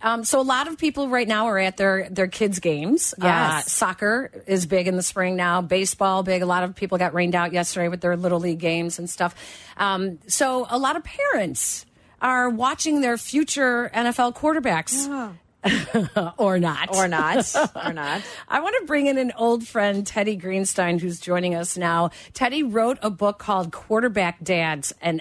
So a lot of people right now are at their kids' games. Yes. Soccer is big in the spring now. Baseball, big. A lot of people got rained out yesterday with their Little League games and stuff. So a lot of parents are watching their future NFL quarterbacks. Oh. Or not. Or not. Or not. I want to bring in an old friend, Teddy Greenstein, who's joining us now. Teddy wrote a book called Quarterback Dads. And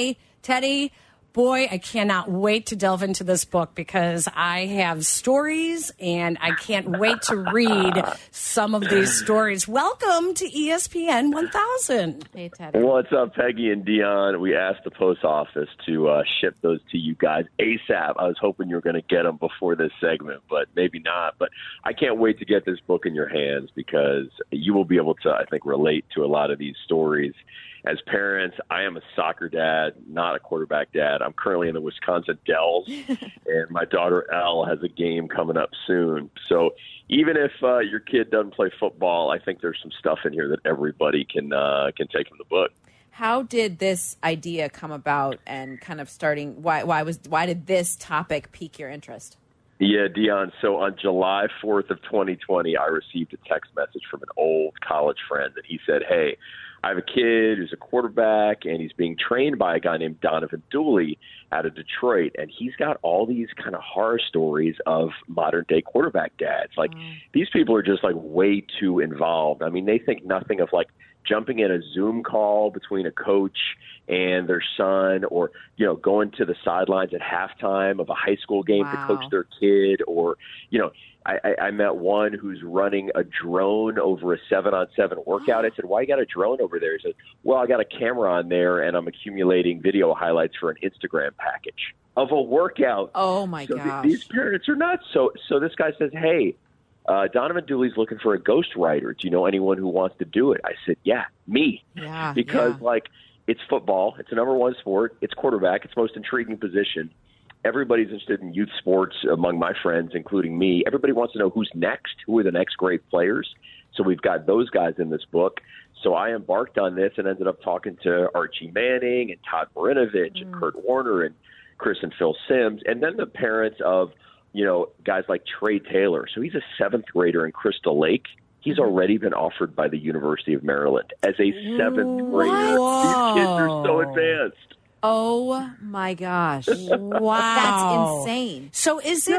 Teddy, boy, I cannot wait to delve into this book because I have stories and I can't wait to read some of these stories. Welcome to ESPN 1000. Hey, Teddy. What's up, Peggy and Dion? We asked the post office to ship those to you guys ASAP. I was hoping you were going to get them before this segment, but maybe not. But I can't wait to get this book in your hands because you will be able to, I think, relate to a lot of these stories. As parents, I am a soccer dad, not a quarterback dad. I'm currently in the Wisconsin Dells, and my daughter Elle has a game coming up soon. So even if your kid doesn't play football, I think there's some stuff in here that everybody can take from the book. How did this idea come about, and kind of starting? Why did this topic pique your interest? Yeah, Dion. So on July 4th of 2020, I received a text message from an old college friend, and he said, "Hey, I have a kid who's a quarterback, and he's being trained by a guy named Donovan Dooley out of Detroit, and he's got all these kind of horror stories of modern-day quarterback dads. Like, these people are just, like, way too involved. I mean, they think nothing of, like, jumping in a Zoom call between a coach and their son, or, you know, going to the sidelines at halftime of a high school game to coach their kid, or, you know, I met one who's running a drone over a 7-on-7 workout. I said, "Why you got a drone over there?" He said, "Well, I got a camera on there, and I'm accumulating video highlights for an Instagram package of a workout." Oh, my gosh. These parents are nuts. So this guy says, "Hey, Donovan Dooley's looking for a ghostwriter. Do you know anyone who wants to do it?" I said, "Yeah, me." Yeah, because, like, it's football. It's the number one sport. It's quarterback. It's the most intriguing position. Everybody's interested in youth sports among my friends, including me. Everybody wants to know who's next, who are the next great players. So we've got those guys in this book. So I embarked on this and ended up talking to Archie Manning and Todd Marinovich and Kurt Warner and Chris and Phil Simms, and then the parents of, you know, guys like Trey Taylor. So he's a 7th grader in Crystal Lake. He's already been offered by the University of Maryland as a 7th grader. These kids are so advanced. Oh my gosh. Wow. That's insane. So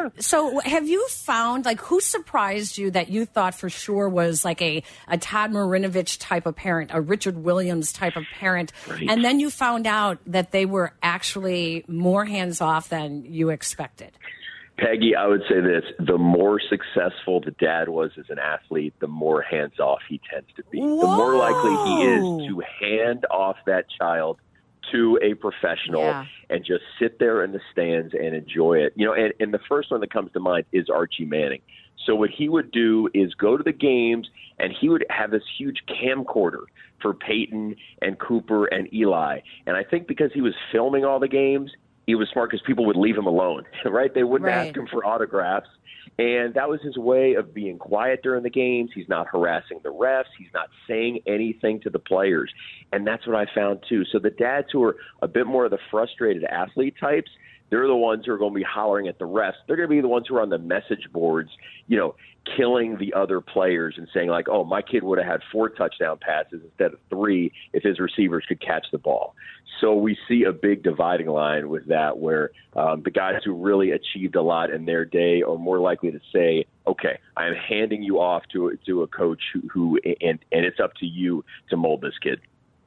so have you found, like, who surprised you that you thought for sure was like a Todd Marinovich type of parent, a Richard Williams type of parent, and then you found out that they were actually more hands-off than you expected? Peggy, I would say this: the more successful the dad was as an athlete, the more hands-off he tends to be. Whoa. The more likely he is to hand off that child to a professional and just sit there in the stands and enjoy it. You know, and the first one that comes to mind is Archie Manning. So what he would do is go to the games, and he would have this huge camcorder for Peyton and Cooper and Eli. And I think because he was filming all the games, he was smart because people would leave him alone, right? They wouldn't ask him for autographs. And that was his way of being quiet during the games. He's not harassing the refs. He's not saying anything to the players. And that's what I found, too. So the dads who are a bit more of the frustrated athlete types, they're the ones who are going to be hollering at the refs. They're going to be the ones who are on the message boards, you know, killing the other players and saying, like, "Oh, my kid would have had 4 touchdown passes instead of 3 if his receivers could catch the ball." So we see a big dividing line with that, where the guys who really achieved a lot in their day are more likely to say, "Okay, I am handing you off to a coach who and it's up to you to mold this kid."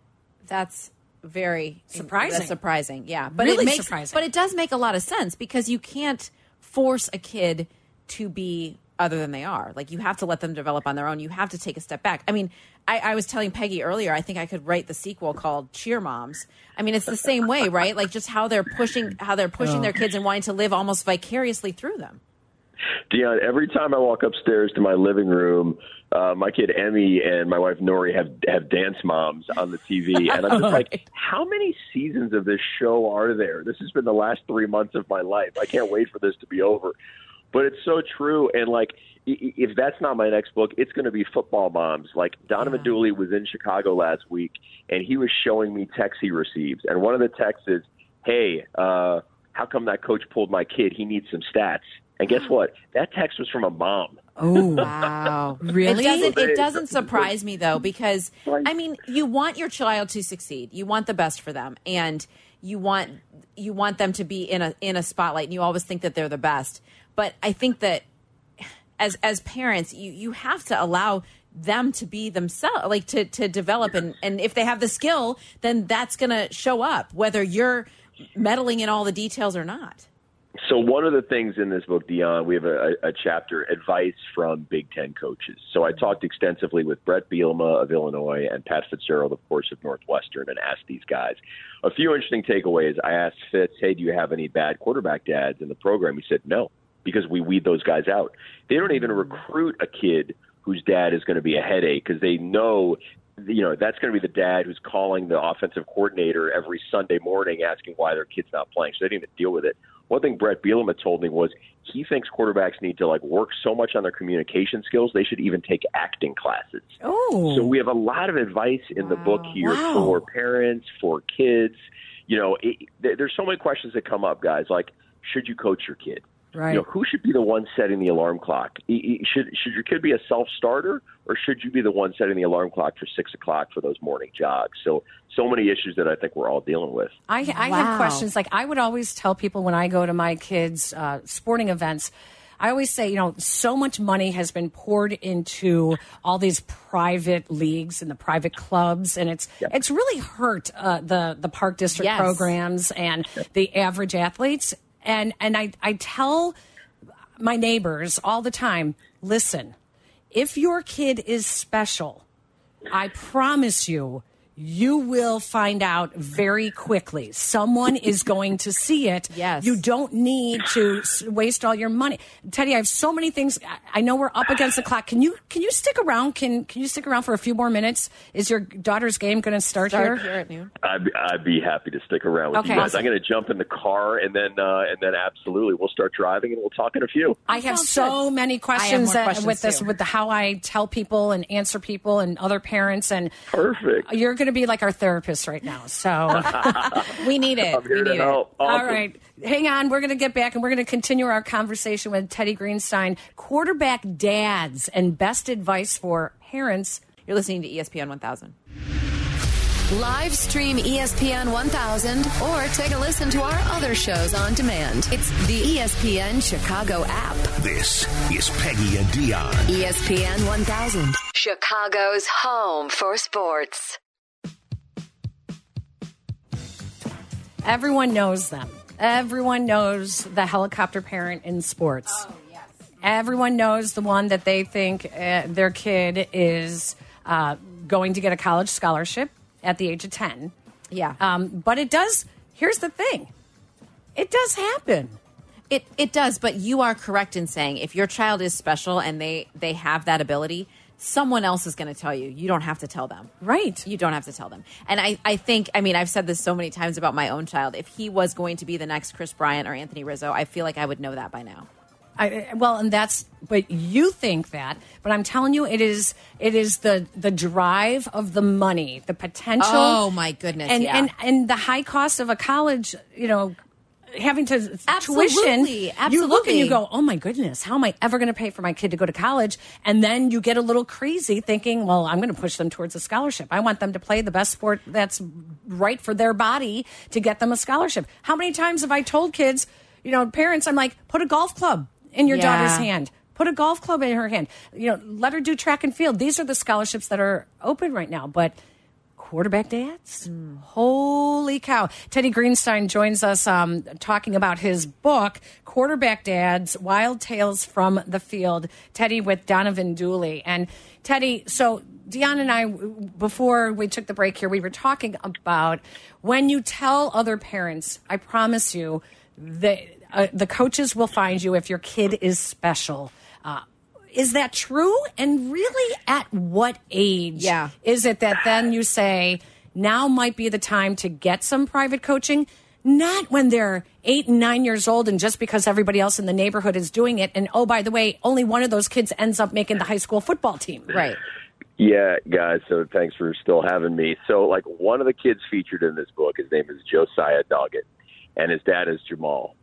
That's very surprising. That's surprising, yeah. But really it makes, surprising. But it does make a lot of sense, because you can't force a kid to be other than they are. Like, you have to let them develop on their own. You have to take a step back. I mean, I was telling Peggy earlier, I think I could write the sequel called Cheer Moms. I mean, it's the same way, right? Like, just how they're pushing their kids and wanting to live almost vicariously through them. Dion, every time I walk upstairs to my living room, my kid Emmy and my wife Nori have Dance Moms on the TV, and I'm just like, how many seasons of this show are there? This has been the last 3 months of my life. I can't wait for this to be over. But it's so true, and, like, if that's not my next book, it's going to be Football Moms. Like, Donovan Dooley was in Chicago last week, and he was showing me texts he receives, and one of the texts is, "Hey, how come that coach pulled my kid? He needs some stats. And guess what? That text was from a mom. Oh, wow. Really? It doesn't surprise me, though, because, I mean, you want your child to succeed. You want the best for them. And you want them to be in a spotlight, and you always think that they're the best. But I think that as parents, you have to allow them to be themselves, like to develop. And if they have the skill, then that's going to show up, whether you're meddling in all the details or not. So one of the things in this book, Dion, we have a chapter, advice from Big Ten coaches. So I talked extensively with Brett Bielema of Illinois and Pat Fitzgerald, of course, of Northwestern, and asked these guys. A few interesting takeaways. I asked Fitz, hey, do you have any bad quarterback dads in the program? He said no, because we weed those guys out. They don't even recruit a kid whose dad is going to be a headache because they know that's going to be the dad who's calling the offensive coordinator every Sunday morning asking why their kid's not playing. So they didn't even deal with it. One thing Brett Bielema told me was he thinks quarterbacks need to work so much on their communication skills they should even take acting classes. Oh, so we have a lot of advice in the book here for parents, for kids. There's so many questions that come up, guys. Like, should you coach your kid? Right. Who should be the one setting the alarm clock? Should your kid be a self-starter, or should you be the one setting the alarm clock for 6 o'clock for those morning jogs? So many issues that I think we're all dealing with. I have questions. Like, I would always tell people when I go to my kids' sporting events, I always say, so much money has been poured into all these private leagues and the private clubs, and it's really hurt the Park District programs and the average athletes. And I tell my neighbors all the time, listen, if your kid is special, I promise you, you will find out very quickly. Someone is going to see it. Yes. You don't need to waste all your money. Teddy, I have so many things. I know we're up against the clock. Can you stick around? Can you stick around for a few more minutes? Is your daughter's game going to start here at noon? I'd be happy to stick around with you guys. Awesome. I'm going to jump in the car and then absolutely we'll start driving and we'll talk in a few. I have so many questions with how I tell people and answer people and other parents, and perfect. You're going to be like our therapist right now. So we need it. I'm here to Awesome. help. All right. Hang on. We're going to get back and we're going to continue our conversation with Teddy Greenstein, quarterback dads and best advice for parents. You're listening to ESPN 1000. Live stream ESPN 1000 or take a listen to our other shows on demand. It's the ESPN Chicago app. This is Peggy and Dion. ESPN 1000, Chicago's home for sports. Everyone knows them. Everyone knows the helicopter parent in sports. Oh, yes. Everyone knows the one that they think their kid is going to get a college scholarship at the age of 10. Yeah. But it does. Here's the thing. It does happen. It does, but you are correct in saying if your child is special and they have that ability, someone else is going to tell you. You don't have to tell them. Right. You don't have to tell them. And I think, I've said this so many times about my own child. If he was going to be the next Chris Bryant or Anthony Rizzo, I feel like I would know that by now. But you think that, but I'm telling you, it is the drive of the money, the potential. Oh my goodness. And the high cost of a college, having to tuition. Absolutely. You look and you go, oh my goodness, how am I ever going to pay for my kid to go to college? And then you get a little crazy thinking, well, I'm going to push them towards a scholarship. I want them to play the best sport that's right for their body to get them a scholarship. How many times have I told kids, parents, I'm like, put a golf club in your daughter's hand. Put a golf club in her hand. Let her do track and field. These are the scholarships that are open right now. But quarterback dads? Holy cow. Teddy Greenstein joins us talking about his book, Quarterback Dads, Wild Tales from the Field. Teddy with Donovan Dooley. And Teddy, so Dion and I, before we took the break here, we were talking about when you tell other parents, I promise you, the coaches will find you if your kid is special. Is that true? And really, at what age is it that then you say, now might be the time to get some private coaching? Not when they're 8 and 9 years old and just because everybody else in the neighborhood is doing it. And, oh, by the way, only one of those kids ends up making the high school football team. Right. Yeah, guys, so thanks for still having me. So, one of the kids featured in this book, his name is Josiah Doggett, and his dad is Jamal.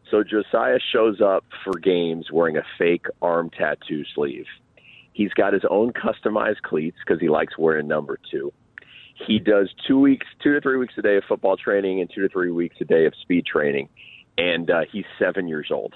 So Josiah shows up for games wearing a fake arm tattoo sleeve. He's got his own customized cleats because he likes wearing number 2. He does 2 to 3 weeks a day of football training and 2 to 3 weeks a day of speed training. And he's 7 years old.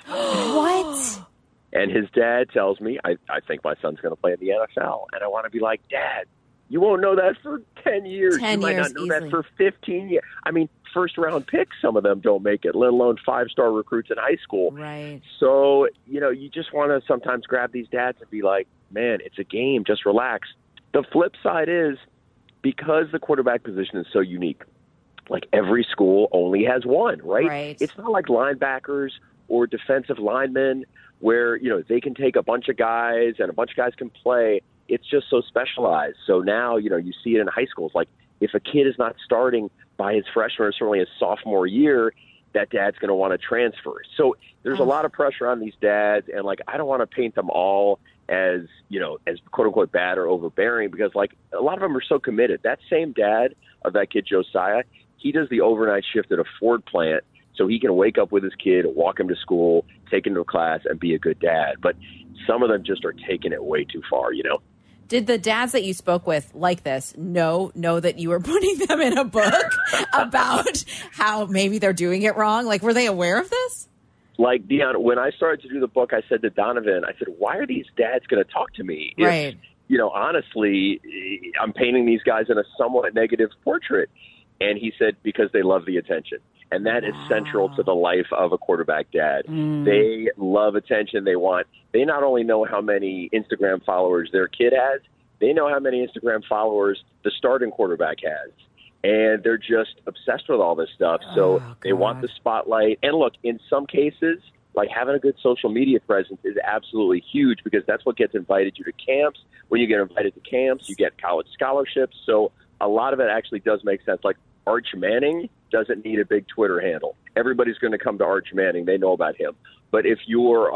What? And his dad tells me, I think my son's going to play in the NFL. And I want to be like, Dad, you won't know that for 10 years. 10 you might years not know easily. that for 15 years. I mean, first-round picks, some of them don't make it, let alone 5-star recruits in high school. Right. So, you just want to sometimes grab these dads and be like, man, it's a game. Just relax. The flip side is, because the quarterback position is so unique, like every school only has one, right? Right. It's not like linebackers or defensive linemen where, they can take a bunch of guys and a bunch of guys can play. It's just so specialized. So now, you see it in high schools. Like if a kid is not starting by his freshman or certainly his sophomore year, that dad's going to want to transfer. So there's a lot of pressure on these dads. And I don't want to paint them all as, as quote unquote bad or overbearing, because a lot of them are so committed. That same dad of that kid, Josiah, he does the overnight shift at a Ford plant so he can wake up with his kid, walk him to school, take him to class, and be a good dad. But some of them just are taking it way too far, Did the dads that you spoke with like this know that you were putting them in a book about how maybe they're doing it wrong? Were they aware of this? Dion, when I started to do the book, I said to Donovan, why are these dads going to talk to me? Right. Honestly, I'm painting these guys in a somewhat negative portrait. And he said, because they love the attention. And that is central to the life of a quarterback dad. They love attention. They not only know how many Instagram followers their kid has, they know how many Instagram followers the starting quarterback has. And they're just obsessed with all this stuff. So they want the spotlight. And look, in some cases, having a good social media presence is absolutely huge, because that's what gets invited you to camps. When you get invited to camps, you get college scholarships. So a lot of it actually does make sense. Arch Manning doesn't need a big Twitter handle. Everybody's going to come to Arch Manning. They know about him. But if you're,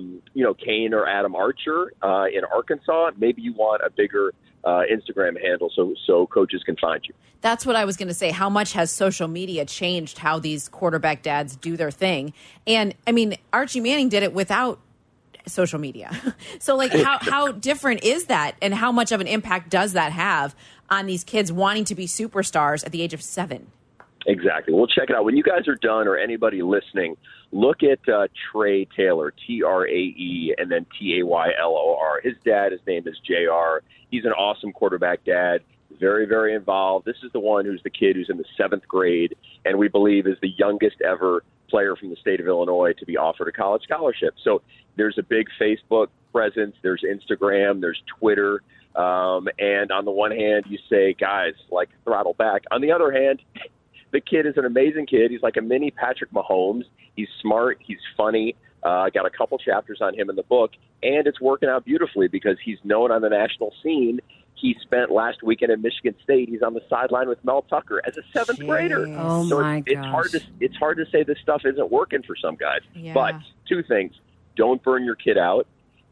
Kane or Adam Archer in Arkansas, maybe you want a bigger Instagram handle so coaches can find you. That's what I was going to say. How much has social media changed how these quarterback dads do their thing? And, Archie Manning did it without social media. So, how different is that? And how much of an impact does that have on these kids wanting to be superstars at the age of 7? Exactly. Well, check it out. When you guys are done, or anybody listening, look at Trey Taylor, Trae, and then Taylor. His dad, his name is JR. He's an awesome quarterback dad, very, very involved. This is the one who's the kid who's in the 7th grade, and we believe is the youngest ever player from the state of Illinois to be offered a college scholarship. So there's a big Facebook presence, there's Instagram, there's Twitter. And on the one hand, you say, guys, throttle back. On the other hand, the kid is an amazing kid. He's like a mini Patrick Mahomes. He's smart. He's funny. I got a couple chapters on him in the book, and it's working out beautifully because he's known on the national scene. He spent last weekend at Michigan State. He's on the sideline with Mel Tucker as a 7th grader. Oh, so my gosh. It's hard to say this stuff isn't working for some guys. Yeah. But 2 things. Don't burn your kid out.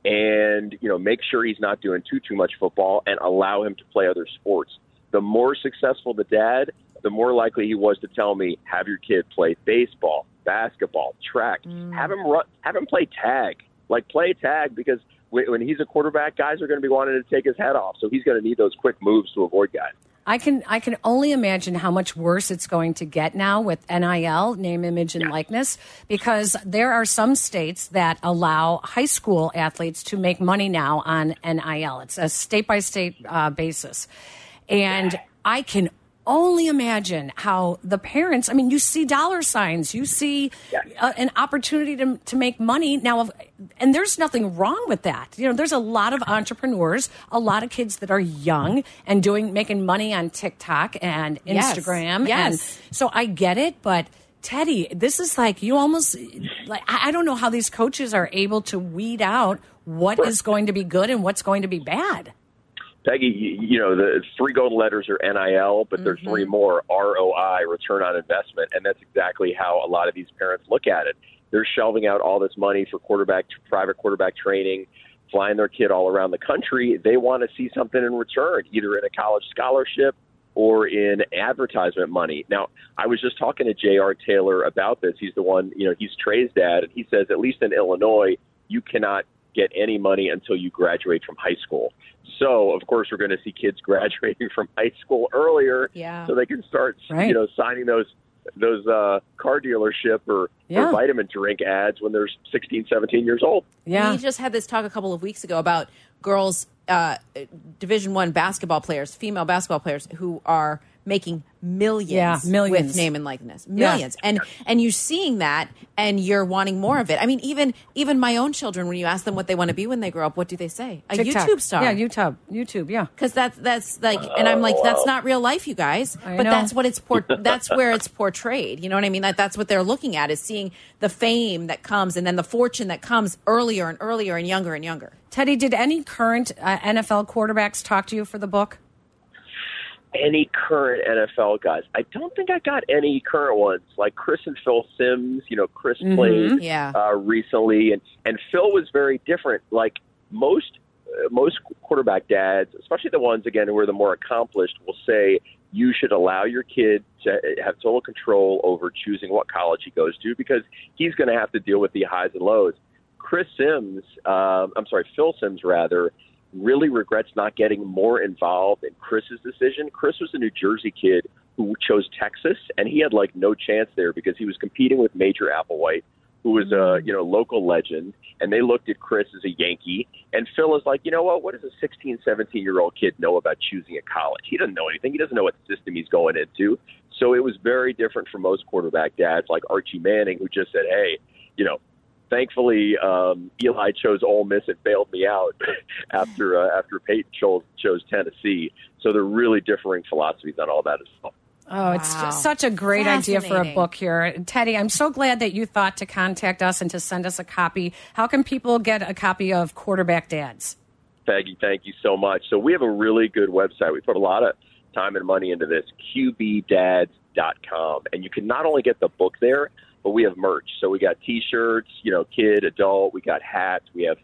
And, make sure he's not doing too much football, and allow him to play other sports. The more successful the dad, the more likely he was to tell me, have your kid play baseball, basketball, track. Have him play tag. Play tag, because when he's a quarterback, guys are going to be wanting to take his head off. So he's going to need those quick moves to avoid guys. I can only imagine how much worse it's going to get now with NIL, name, image, and likeness, because there are some states that allow high school athletes to make money now on NIL. It's a state-by-state basis. And I can only imagine how the parents, you see dollar signs, you see an opportunity to make money now, and there's nothing wrong with that. There's a lot of entrepreneurs, a lot of kids that are young and making money on TikTok and Instagram. Yes. And so I get it, but Teddy, this is you almost, I don't know how these coaches are able to weed out what is going to be good and what's going to be bad. Peggy, the 3 golden letters are NIL, but there's 3 more, ROI, return on investment, and that's exactly how a lot of these parents look at it. They're shelving out all this money for private quarterback training, flying their kid all around the country. They want to see something in return, either in a college scholarship or in advertisement money. Now, I was just talking to J.R. Taylor about this. He's the one, he's Trey's dad, and he says at least in Illinois, you cannot get any money until you graduate from high school. So, of course, we're going to see kids graduating from high school earlier so they can start, signing those car dealership or vitamin drink ads when they're 16, 17 years old. Yeah. We just had this talk a couple of weeks ago about girls, Division I basketball players, female basketball players who are making millions with name and likeness. Millions. Yeah. And you're seeing that and you're wanting more of it. I mean, even my own children, when you ask them what they want to be when they grow up, what do they say? A TikTok. YouTube star. Yeah, YouTube, yeah. Because that's like, and I'm like, that's not real life, you guys. But that's what that's where it's portrayed. You know what I mean? That's what they're looking at, is seeing the fame that comes and then the fortune that comes earlier and earlier and younger and younger. Teddy, did any current NFL quarterbacks talk to you for the book? Any current NFL guys? I don't think I got any current ones. Like Chris and Phil Simms, Chris played recently, and Phil was very different. Like most quarterback dads, especially the ones, again, who are the more accomplished, will say you should allow your kid to have total control over choosing what college he goes to, because he's going to have to deal with the highs and lows. Phil Simms, really regrets not getting more involved in Chris's decision. Chris was a New Jersey kid who chose Texas, and he had no chance there because he was competing with Major Applewhite, who was a local legend, and they looked at Chris as a Yankee. And Phil is like, you know what does a 16, 17-year-old kid know about choosing a college? He doesn't know anything. He doesn't know what system he's going into. So it was very different from most quarterback dads like Archie Manning, who just said, hey, thankfully, Eli chose Ole Miss and bailed me out after Peyton chose Tennessee. So they're really differing philosophies on all that as well. Oh, it's just such a great idea for a book here. Teddy, I'm so glad that you thought to contact us and to send us a copy. How can people get a copy of Quarterback Dads? Peggy, thank you so much. So we have a really good website. We put a lot of time and money into this, QBDads.com. And you can not only get the book there, but we have merch. So we got T-shirts, kid, adult. We got hats. We have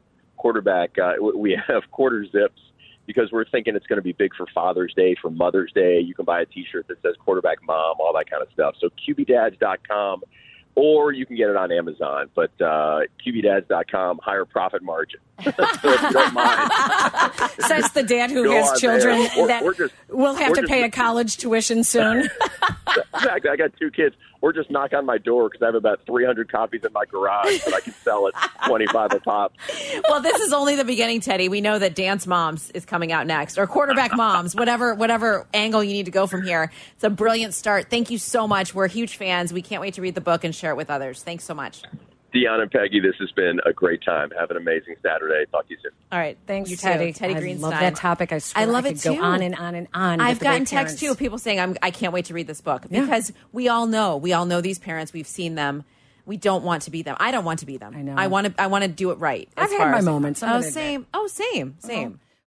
we have quarter zips, because we're thinking it's going to be big for Father's Day, for Mother's Day. You can buy a T-shirt that says quarterback mom, all that kind of stuff. So QBDads.com, or you can get it on Amazon. But QBDads.com, higher profit margin. So if you don't mind. Says the dad who has children that will have to pay a college tuition soon. Exactly. I got 2 kids. Or just knock on my door, because I have about 300 copies in my garage that I can sell at $25 a pop. Well, this is only the beginning, Teddy. We know that Dance Moms is coming out next, or Quarterback Moms, whatever angle you need to go from here. It's a brilliant start. Thank you so much. We're huge fans. We can't wait to read the book and share it with others. Thanks so much. Deon and Peggy, this has been a great time. Have an amazing Saturday. Talk to you soon. All right. Thanks, you Teddy. Teddy Greenstein. I love that topic. I swear I love I it could too. Go on and on and on. I've gotten texts, too, of people saying, I can't wait to read this book. Because we all know these parents. We've seen them. We don't want to be them. I don't want to be them. I know. I want to do it right. I've had my moments. Same.